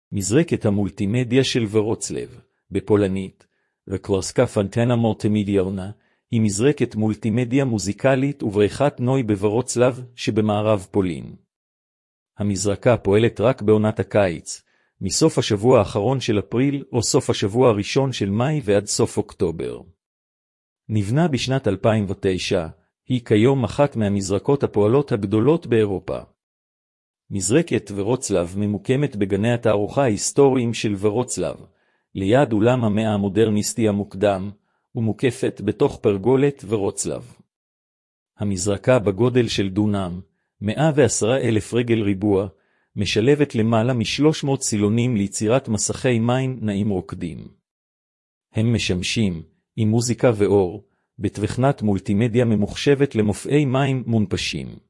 מזרקת המולטימדיה של ורוצלב, בפולנית, וקלוסקה פנטנה מולטימדיאונה, היא מזרקת מולטימדיה מוזיקלית ובריכת נוי בוורוצלב שבמערב פולין. המזרקה פועלת רק בעונת הקיץ, מסוף השבוע האחרון של אפריל או סוף השבוע הראשון של מאי ועד סוף אוקטובר. נבנה בשנת 2009, היא כיום אחת מהמזרקות הפועלות הגדולות באירופה. מזרקת ורוצלב ממוקמת בגני התערוכה ההיסטוריים של ורוצלב, ליד אולם המאה המודרניסטי המוקדם, ומוקפת בתוך פרגולת ורוצלב. המזרקה בגודל של דונם, 110,000 רגל ריבוע, משלבת למעלה מ-300 סילונים ליצירת מסכי מים נעים רוקדים. הם משמשים, עם מוזיקה ואור, בתוכנת מולטימדיה ממוחשבת למופעי מים מונפשים.